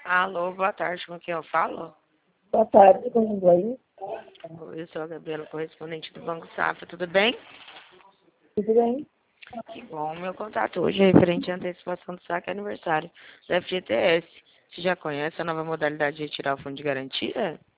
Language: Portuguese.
Alô, boa tarde, com quem eu falo? Boa tarde, com aí. Eu sou a Gabriela, correspondente do Banco Safra, tudo bem? Tudo bem? Que bom, meu contato hoje é referente à antecipação do saque aniversário do FGTS. Você já conhece a nova modalidade de retirar o fundo de garantia?